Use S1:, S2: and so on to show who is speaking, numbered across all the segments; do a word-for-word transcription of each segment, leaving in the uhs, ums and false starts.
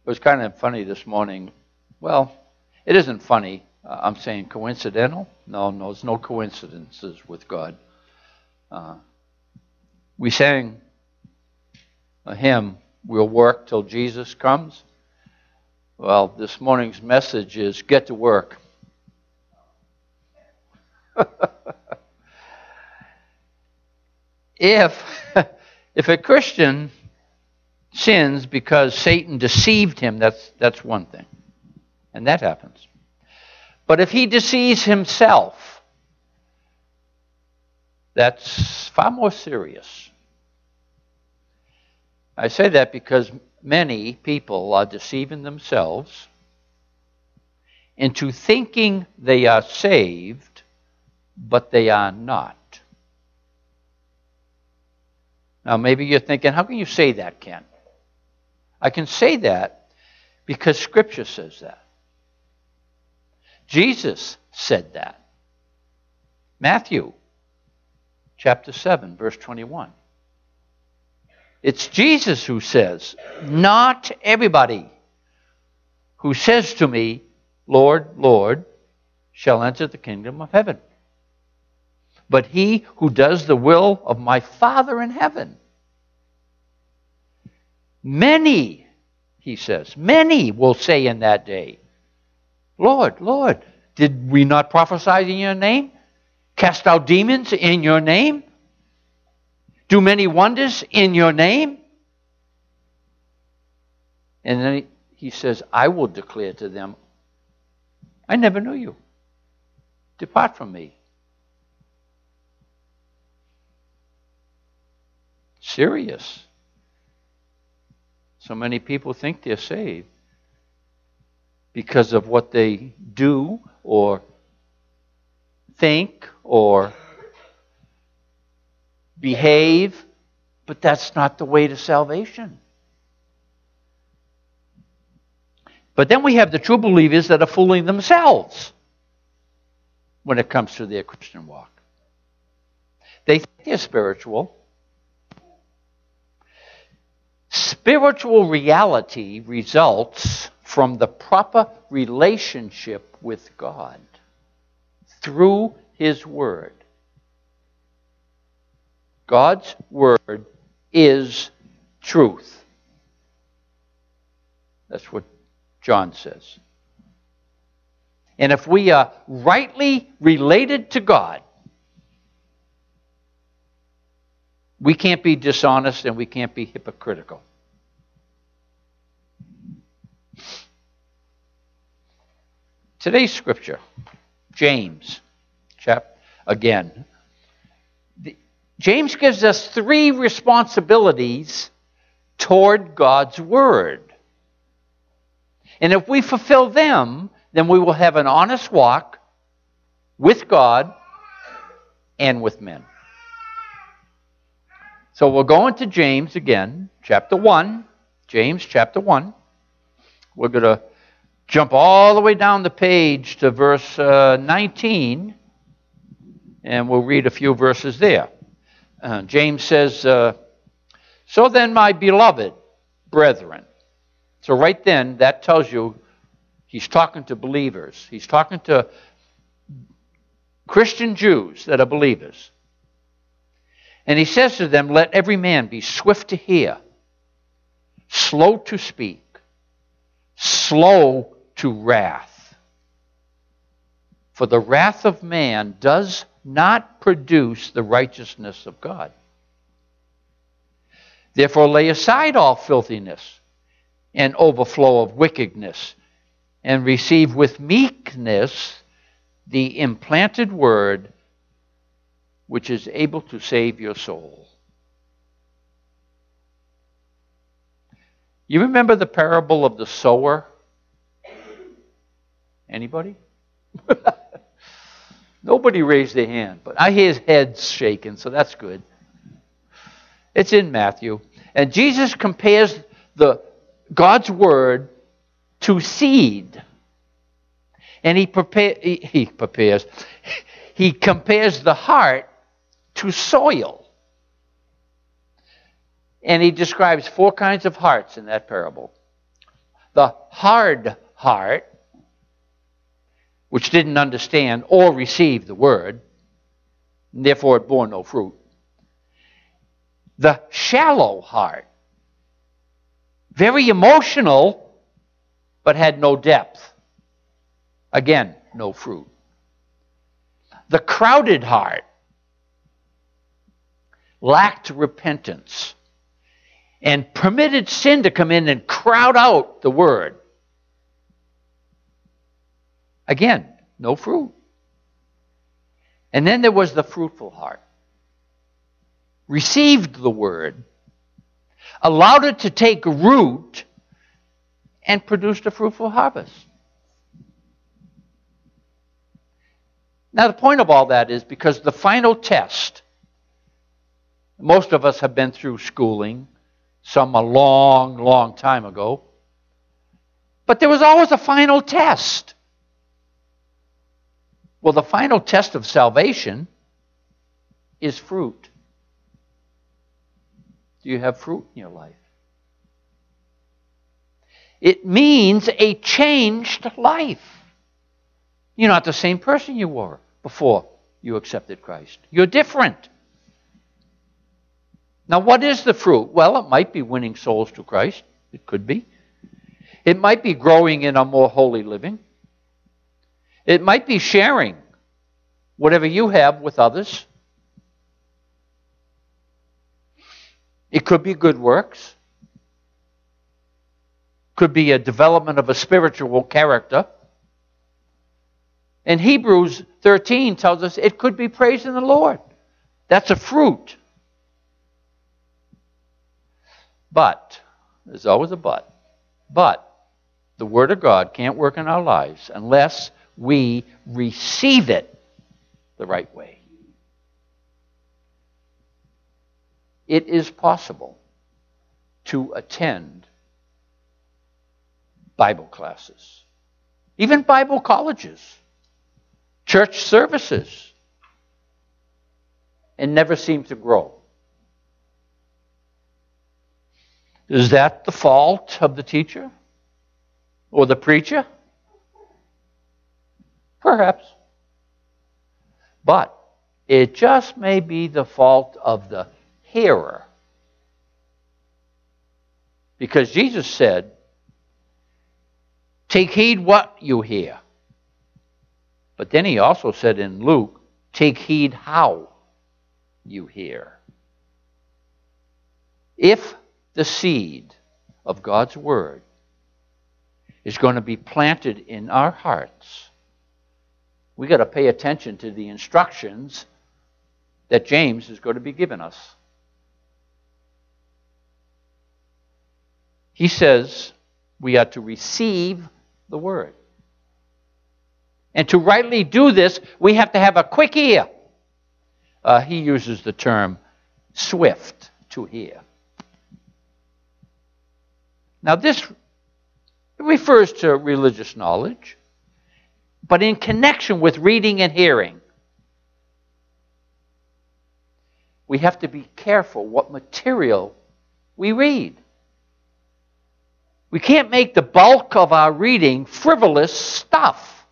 S1: It was kind of funny this morning. Well, it isn't funny. Uh, I'm saying coincidental. No, no, there's no coincidences with God. Uh, we sang a hymn, "We'll work till Jesus comes." Well, this morning's message is get to work. if if a Christian sins because Satan deceived him, that's that's one thing. And that happens. But if he deceives himself, that's far more serious. I say that because many people are deceiving themselves into thinking they are saved, but they are not. Now, maybe you're thinking, how can you say that, Ken? I can say that because Scripture says that. Jesus said that. Matthew chapter seven, verse twenty-one. It's Jesus who says, not everybody who says to me, Lord, Lord, shall enter the kingdom of heaven, but he who does the will of my Father in heaven. Many, he says, many will say in that day, Lord, Lord, did we not prophesy in your name? Cast out demons in your name? Do many wonders in your name? And then he, he says, I will declare to them, I never knew you. Depart from me. Serious. So many people think they're saved because of what they do or think or behave, but that's not the way to salvation. But then we have the true believers that are fooling themselves when it comes to their Christian walk. They think they're spiritual. Spiritual reality results from the proper relationship with God through His Word. God's Word is truth. That's what John says. And if we are rightly related to God, we can't be dishonest and we can't be hypocritical. Today's scripture, James, chap again. The, James gives us three responsibilities toward God's Word. And if we fulfill them, then we will have an honest walk with God and with men. So we'll go into James again, chapter one. James chapter one. We're going to jump all the way down the page to verse uh, nineteen, and we'll read a few verses there. Uh, James says, uh, so then, my beloved brethren. So right then, that tells you he's talking to believers. He's talking to Christian Jews that are believers. And he says to them, let every man be swift to hear, slow to speak, slow to wrath. For the wrath of man does not produce the righteousness of God. Therefore lay aside all filthiness and overflow of wickedness, and receive with meekness the implanted word, which is able to save your soul. You remember the parable of the sower? Anybody? Nobody raised their hand, but I hear heads shaking, so that's good. It's in Matthew. And Jesus compares the God's Word to seed. And he, prepare, he, he prepares, he compares the heart to soil. And he describes four kinds of hearts in that parable. The hard heart, which didn't understand or receive the word, and therefore it bore no fruit. The shallow heart, very emotional, but had no depth. Again, no fruit. The crowded heart lacked repentance and permitted sin to come in and crowd out the word. Again, no fruit. And then there was the fruitful heart. Received the word, allowed it to take root, and produced a fruitful harvest. Now, the point of all that is because the final test, most of us have been through schooling, some a long, long time ago, but there was always a final test. Well, the final test of salvation is fruit. Do you have fruit in your life? It means a changed life. You're not the same person you were before you accepted Christ. You're different. Now, what is the fruit? Well, it might be winning souls to Christ. It could be. It might be growing in a more holy living. It might be sharing whatever you have with others. It could be good works. Could be a development of a spiritual character. And Hebrews thirteen tells us it could be praising the Lord. That's a fruit. But, there's always a but, but the Word of God can't work in our lives unless we receive it the right way. It is possible to attend Bible classes, even Bible colleges, church services, and never seem to grow. Is that the fault of the teacher or the preacher? Perhaps. But it just may be the fault of the hearer. Because Jesus said, take heed what you hear. But then he also said in Luke, take heed how you hear. If the seed of God's Word is going to be planted in our hearts, we got to pay attention to the instructions that James is going to be giving us. He says we are to receive the Word. And to rightly do this, we have to have a quick ear. Uh, he uses the term swift to hear. Now this refers to religious knowledge, but in connection with reading and hearing. We have to be careful what material we read. We can't make the bulk of our reading frivolous stuff.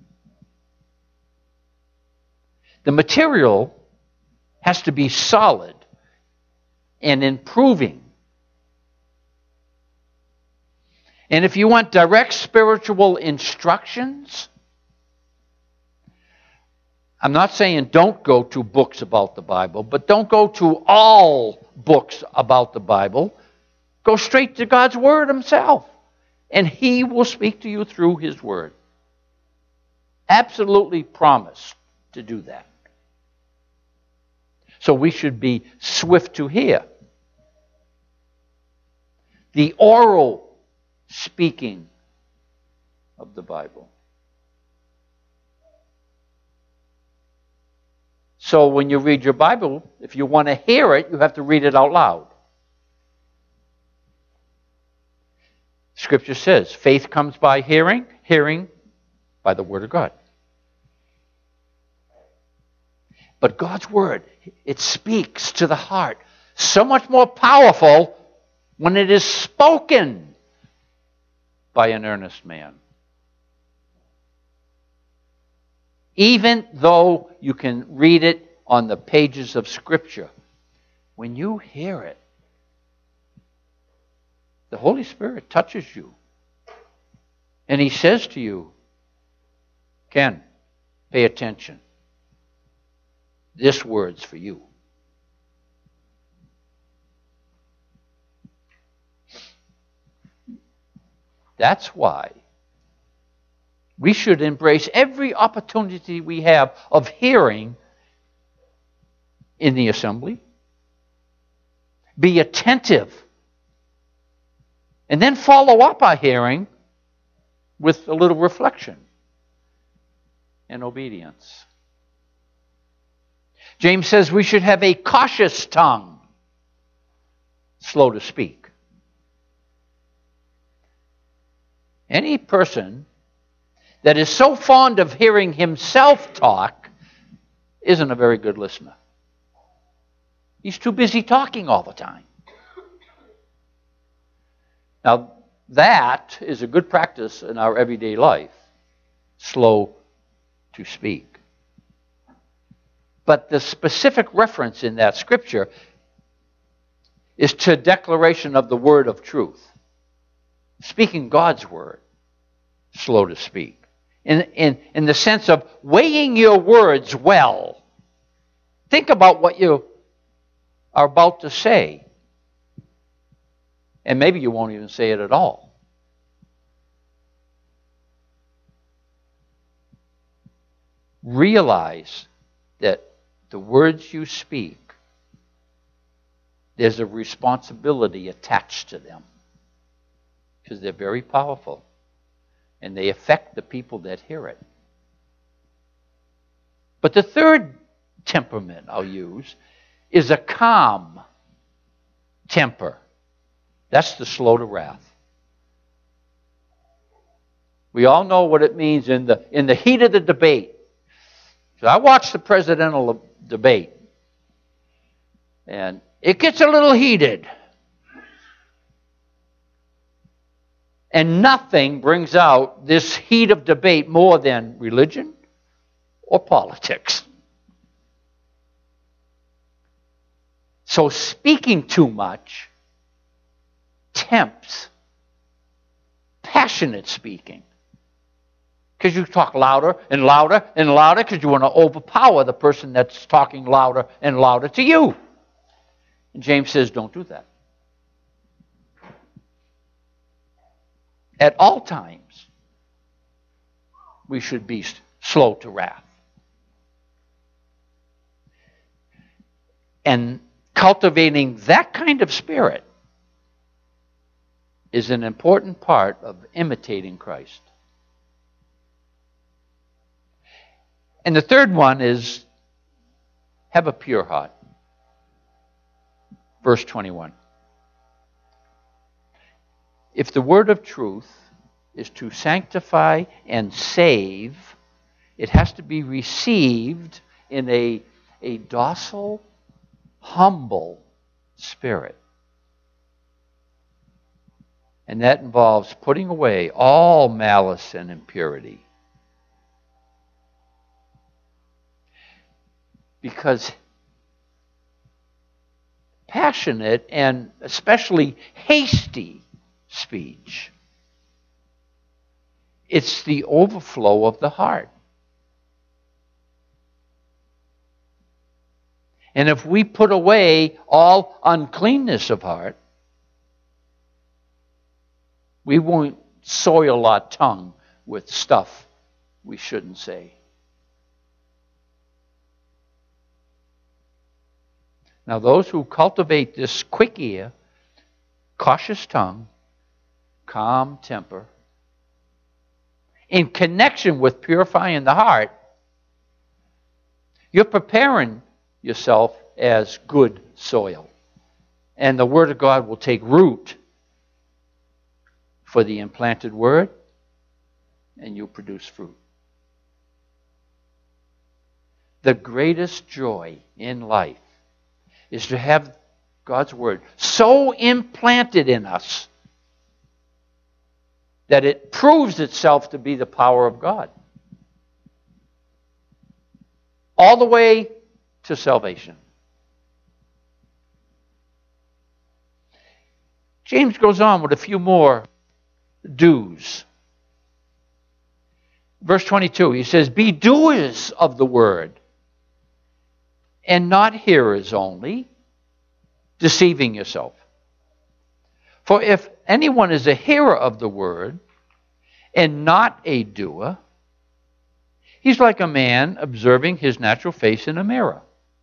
S1: The material has to be solid and improving. And if you want direct spiritual instructions, I'm not saying don't go to books about the Bible, but don't go to all books about the Bible. Go straight to God's Word Himself, and He will speak to you through His Word. Absolutely promise to do that. So we should be swift to hear. The oral speaking of the Bible. So when you read your Bible, if you want to hear it, you have to read it out loud. Scripture says, faith comes by hearing, hearing by the Word of God. But God's Word, it speaks to the heart. So much more powerful when it is spoken. by an earnest man. Even though you can read it on the pages of Scripture, when you hear it, the Holy Spirit touches you. And He says to you, Ken, pay attention. This word's for you. That's why we should embrace every opportunity we have of hearing in the assembly. Be attentive. And then follow up our hearing with a little reflection and obedience. James says we should have a cautious tongue, slow to speak. Any person that is so fond of hearing himself talk isn't a very good listener. He's too busy talking all the time. Now, that is a good practice in our everyday life. Slow to speak. But the specific reference in that scripture is to declaration of the word of truth. Speaking God's word, slow to speak. In, in, in the sense of weighing your words well. Think about what you are about to say. And maybe you won't even say it at all. Realize that the words you speak, there's a responsibility attached to them. Because they're very powerful. And they affect the people that hear it. But the third temperament I'll use is a calm temper. That's the slow to wrath. We all know what it means in the in the heat of the debate. So I watched the presidential debate, and it gets a little heated. And nothing brings out this heat of debate more than religion or politics. So speaking too much tempts passionate speaking. Because you talk louder and louder and louder because you want to overpower the person that's talking louder and louder to you. And James says, don't do that. At all times, we should be slow to wrath. And cultivating that kind of spirit is an important part of imitating Christ. And the third one is have a pure heart. Verse twenty-one. If the word of truth is to sanctify and save, it has to be received in a, a docile, humble spirit. And that involves putting away all malice and impurity. Because passionate and especially hasty speech, it's the overflow of the heart. And if we put away all uncleanness of heart, we won't soil our tongue with stuff we shouldn't say. Now, those who cultivate this quick ear, cautious tongue, calm temper, in connection with purifying the heart, you're preparing yourself as good soil. And the Word of God will take root for the implanted Word, and you'll produce fruit. The greatest joy in life is to have God's Word so implanted in us that it proves itself to be the power of God. All the way to salvation. James goes on with a few more do's. Verse twenty-two, he says, be doers of the word, and not hearers only, deceiving yourself. For if anyone is a hearer of the word, and not a doer, he's like a man observing his natural face in a mirror.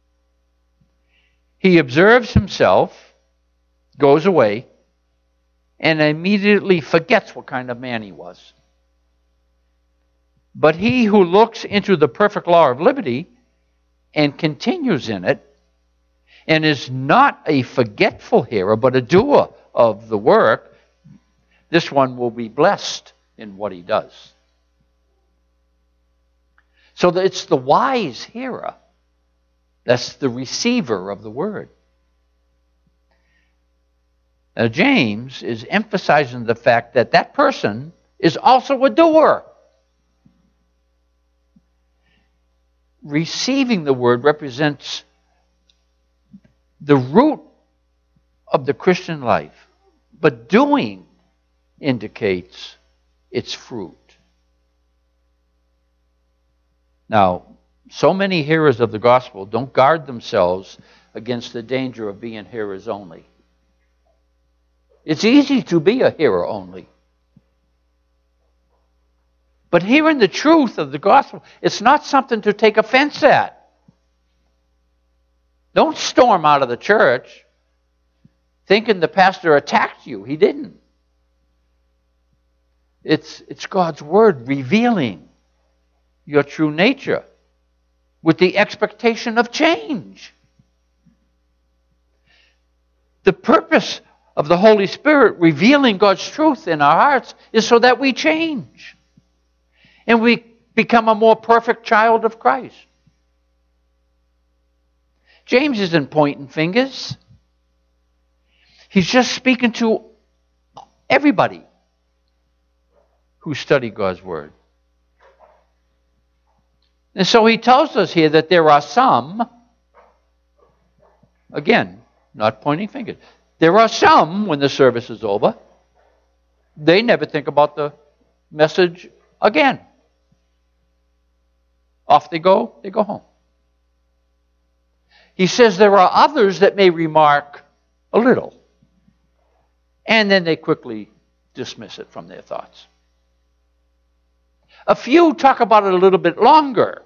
S1: He observes himself, goes away, and immediately forgets what kind of man he was. But he who looks into the perfect law of liberty and continues in it, and is not a forgetful hearer, but a doer of the work, this one will be blessed in what he does. So that it's the wise hearer that's the receiver of the word. Now, James is emphasizing the fact that that person is also a doer. Receiving the word represents the root of the Christian life, but doing indicates its fruit. Now, so many hearers of the gospel don't guard themselves against the danger of being hearers only. It's easy to be a hearer only. But hearing the truth of the gospel, it's not something to take offense at. Don't storm out of the church thinking the pastor attacked you. He didn't. It's, it's God's word revealing your true nature with the expectation of change. The purpose of the Holy Spirit revealing God's truth in our hearts is so that we change. And we become a more perfect child of Christ. James isn't pointing fingers. He's just speaking to everybody who study God's word. And so he tells us here that there are some, again, not pointing fingers, there are some, when the service is over, they never think about the message again. Off they go, they go home. He says there are others that may remark a little, and then they quickly dismiss it from their thoughts. A few talk about it a little bit longer,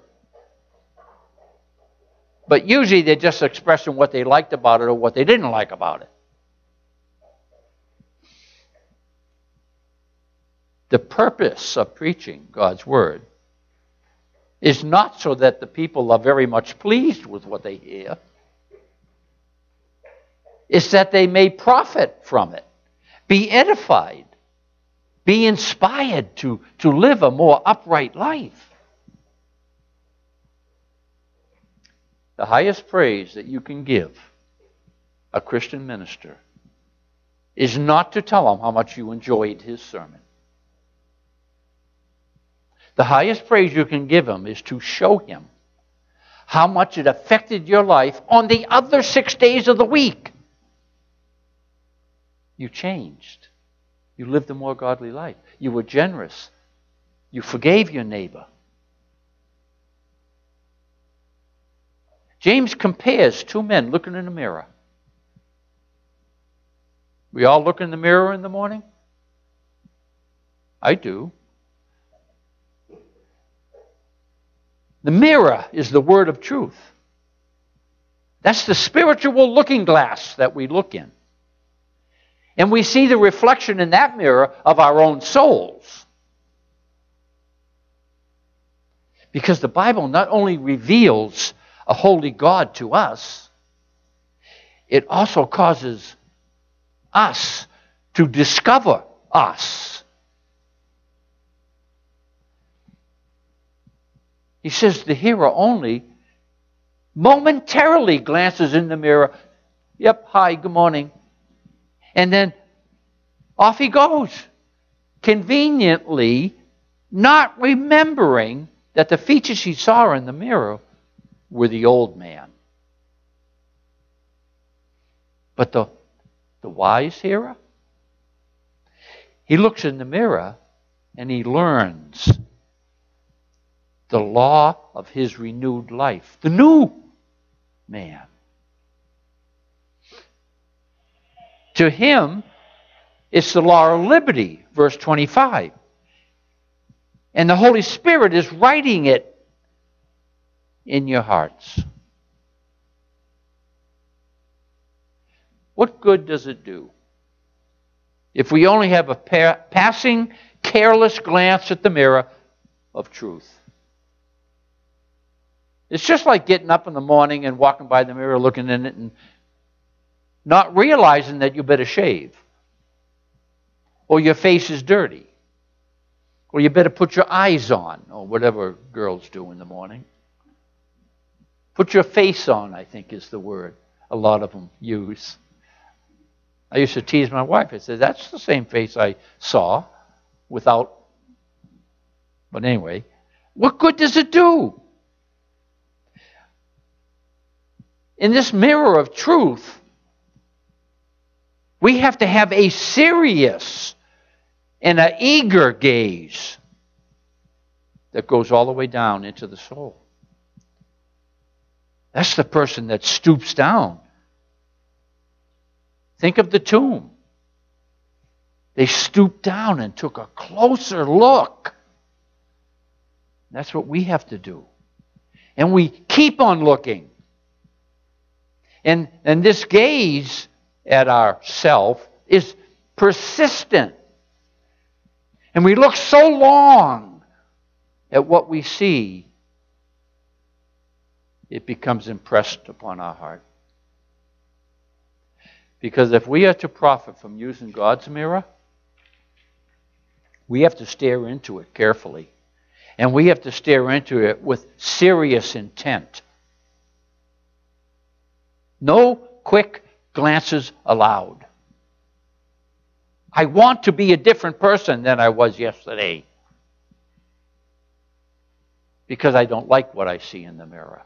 S1: but usually they're just expressing what they liked about it or what they didn't like about it. The purpose of preaching God's word is not so that the people are very much pleased with what they hear. It's that they may profit from it, be edified, be inspired to, to live a more upright life. The highest praise that you can give a Christian minister is not to tell him how much you enjoyed his sermon. The highest praise you can give him is to show him how much it affected your life on the other six days of the week. You changed. You lived a more godly life. You were generous. You forgave your neighbor. James compares two men looking in a mirror. We all look in the mirror in the morning? I do. The mirror is the word of truth. That's the spiritual looking glass that we look in. And we see the reflection in that mirror of our own souls. Because the Bible not only reveals a holy God to us, it also causes us to discover us. He says the hearer only momentarily glances in the mirror. Yep, hi, good morning. And then off he goes. conveniently not remembering that the features he saw in the mirror were the old man. But the, the wise hearer, he looks in the mirror and he learns the law of his renewed life, the new man. To him, it's the law of liberty, verse twenty-five. And the Holy Spirit is writing it in your hearts. What good does it do if we only have a pa- passing, careless glance at the mirror of truth? It's just like getting up in the morning and walking by the mirror, looking in it, and not realizing that you better shave, or your face is dirty, or you better put your eyes on, or whatever girls do in the morning. Put your face on, I think is the word a lot of them use. I used to tease my wife. I said, that's the same face I saw without. But anyway, what good does it do? In this mirror of truth, we have to have a serious and an eager gaze that goes all the way down into the soul. That's the person that stoops down. Think of the tomb. They stooped down and took a closer look. That's what we have to do. And we keep on looking. And, and this gaze at ourself is persistent. And we look so long at what we see, it becomes impressed upon our heart. Because if we are to profit from using God's mirror, we have to stare into it carefully. And we have to stare into it with serious intent. No quick glances allowed. I want to be a different person than I was yesterday, because I don't like what I see in the mirror.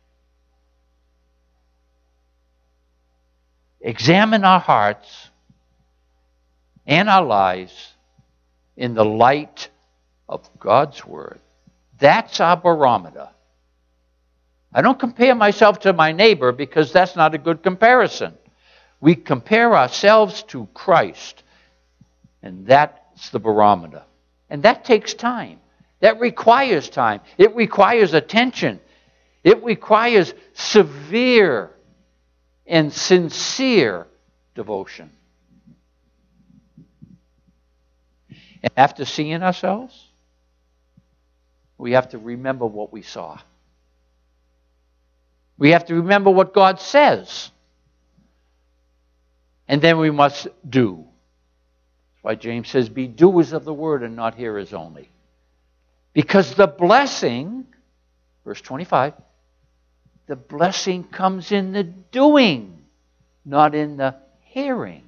S1: Examine our hearts and our lives in the light of God's Word. That's our barometer. I don't compare myself to my neighbor, because that's not a good comparison. We compare ourselves to Christ, and that's the barometer. And that takes time. That requires time. It requires attention. It requires severe and sincere devotion. And after seeing ourselves, we have to remember what we saw. We have to remember what God says. And then we must do. That's why James says, be doers of the word and not hearers only. Because the blessing, verse twenty-five, the blessing comes in the doing, not in the hearing.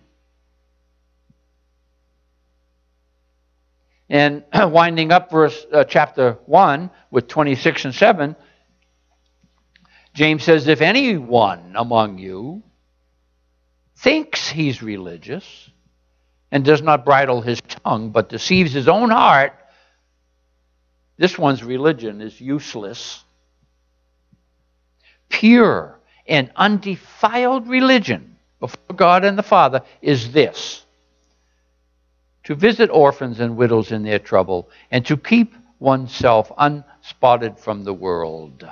S1: And winding up verse uh, chapter one with twenty-six and seven, James says, if anyone among you thinks he's religious and does not bridle his tongue but deceives his own heart, this one's religion is useless. Pure and undefiled religion before God and the Father is this: to visit orphans and widows in their trouble, and to keep oneself unspotted from the world.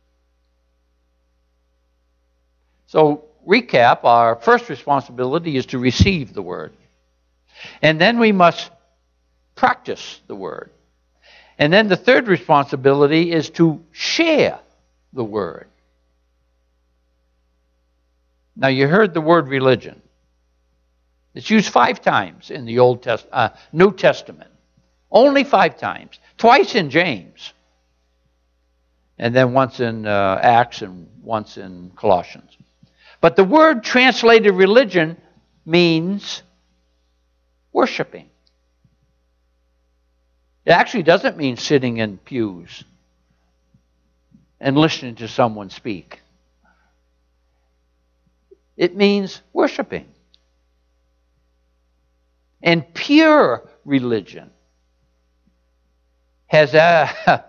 S1: So, recap, our first responsibility is to receive the Word. And then we must practice the Word. And then the third responsibility is to share the Word. Now, you heard the word religion. It's used five times in the Old Test- uh, New Testament. Only five times. Twice in James. And then once in uh, Acts and once in Colossians. But the word translated religion means worshiping. It actually doesn't mean sitting in pews and listening to someone speak. It means worshiping. And pure religion has a...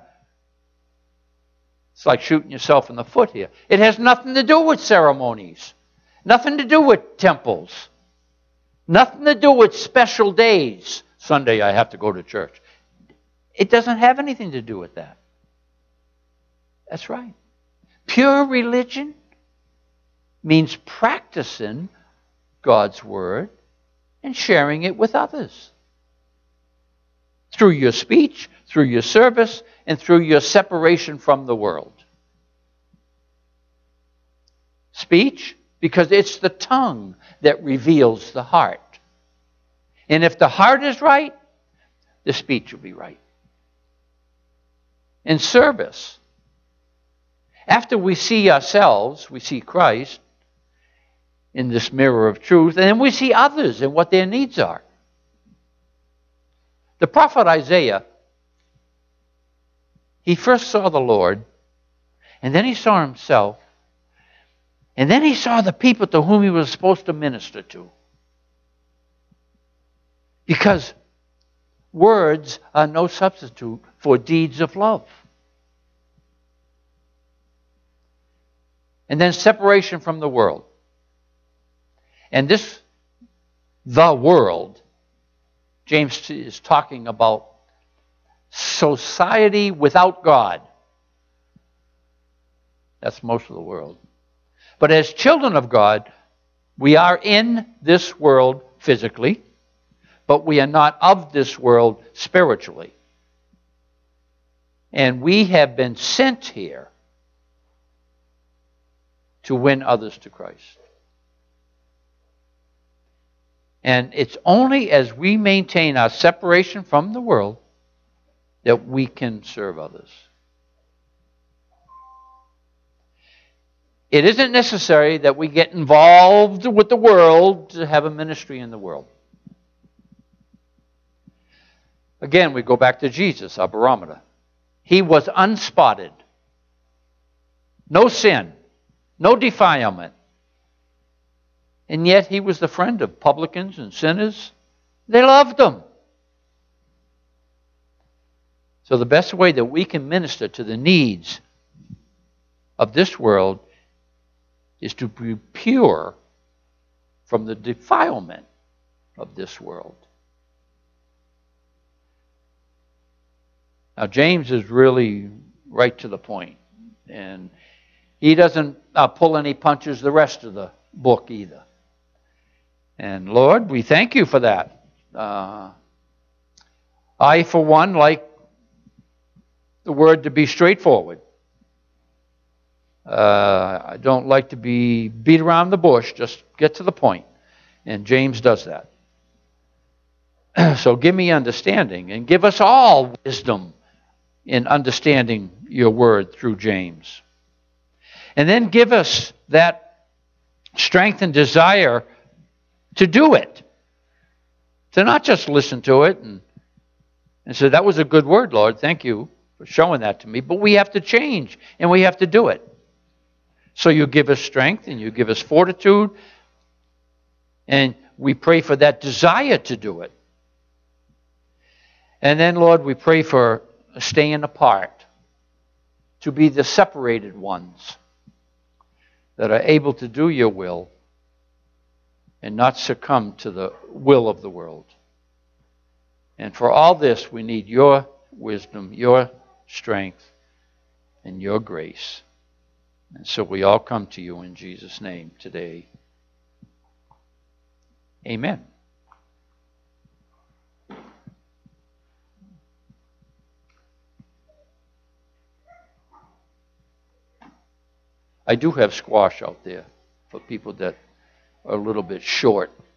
S1: It's like shooting yourself in the foot here. It has nothing to do with ceremonies. Nothing to do with temples. Nothing to do with special days. Sunday I have to go to church. It doesn't have anything to do with that. That's right. Pure religion means practicing God's Word and sharing it with others. Through your speech, through your service, and through your separation from the world. Speech, because it's the tongue that reveals the heart. And if the heart is right, the speech will be right. In service, after we see ourselves, we see Christ in this mirror of truth, and then we see others and what their needs are. The prophet Isaiah, he first saw the Lord, and then he saw himself, and then he saw the people to whom he was supposed to minister to. Because words are no substitute for deeds of love. And then separation from the world. And this, the world, James is talking about society without God. That's most of the world. But as children of God, we are in this world physically, but we are not of this world spiritually. And we have been sent here to win others to Christ. And it's only as we maintain our separation from the world that we can serve others. It isn't necessary that we get involved with the world to have a ministry in the world. Again, we go back to Jesus, our barometer. He was unspotted. No sin. No defilement. And yet he was the friend of publicans and sinners. They loved him. So the best way that we can minister to the needs of this world is to be pure from the defilement of this world. Now, James is really right to the point, and he doesn't uh, pull any punches the rest of the book either. And Lord, we thank you for that. Uh, I, for one, like the word to be straightforward. Uh, I don't like to be beat around the bush, just get to the point. And James does that. So give me understanding, and give us all wisdom in understanding your word through James. And then give us that strength and desire to do it. To not just listen to it and, and say, that was a good word, Lord, thank you for showing that to me. But we have to change, and we have to do it. So you give us strength, and you give us fortitude, and we pray for that desire to do it. And then, Lord, we pray for staying apart, to be the separated ones that are able to do your will and not succumb to the will of the world. And for all this, we need your wisdom, your strength, and your grace. And so we all come to you in Jesus' name today. Amen. I do have squash out there for people that are a little bit short.